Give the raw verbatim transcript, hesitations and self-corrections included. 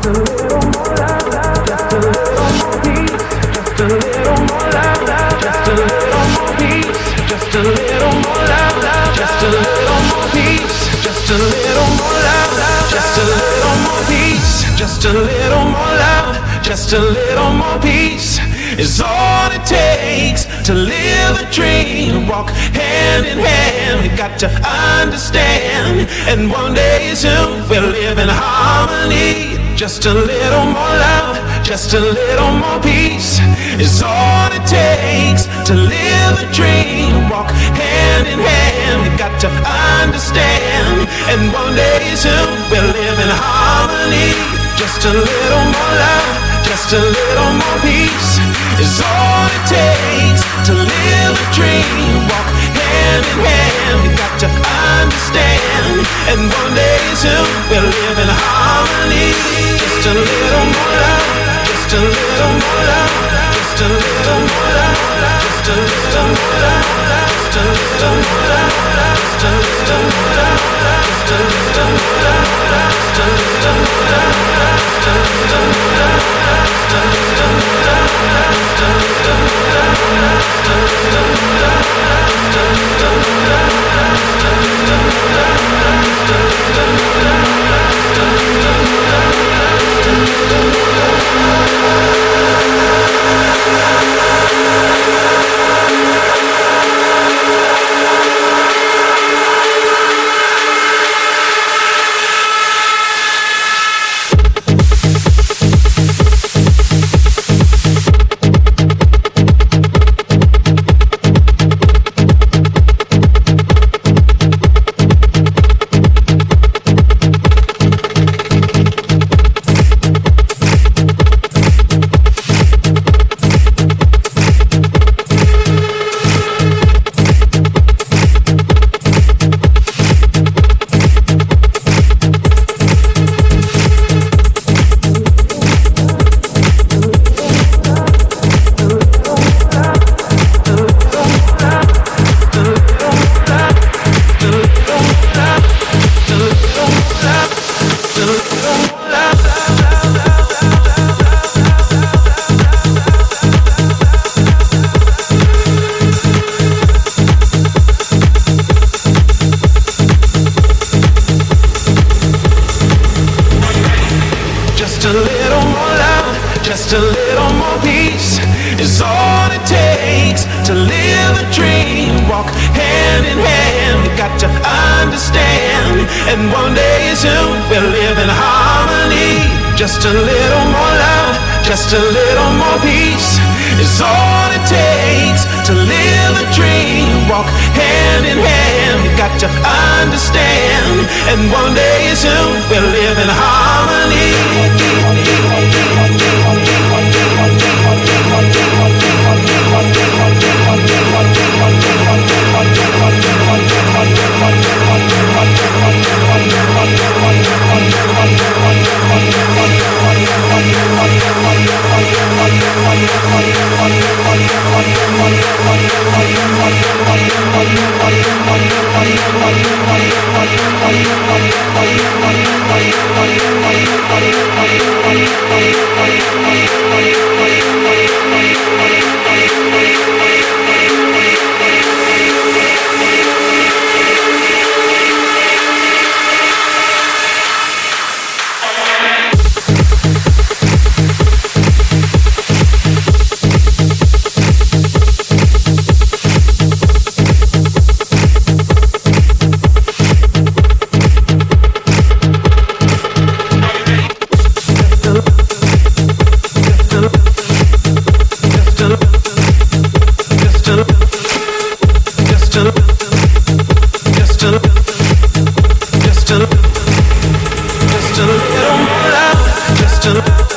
Just a little more love, just a little more peace is all it takes to live a dream. Walk hand in hand, we got to understand, and one day soon we'll live in harmony. Just a little more love, just a little more peace is all it takes to live a dream. Walk hand in hand, we got to understand, and one day soon we'll live in harmony. Just a little more love, just a little more peace is all it takes to live a dream. Walk hand in hand, we got to understand, and one day soon we'll live in harmony. Just a little more love, just a little more love, just a little more love, just a little more love, just a little more love, just a little more love, just a little more love, just a little more love. Just a little more peace is all it takes to live a dream. Walk hand in hand, we got to understand, and one day soon we'll live in harmony. Just a little more love, just a little more peace is all it takes to live a dream. Walk hand in hand, we got to understand, and one day soon we'll live in harmony. Just a little more love, just a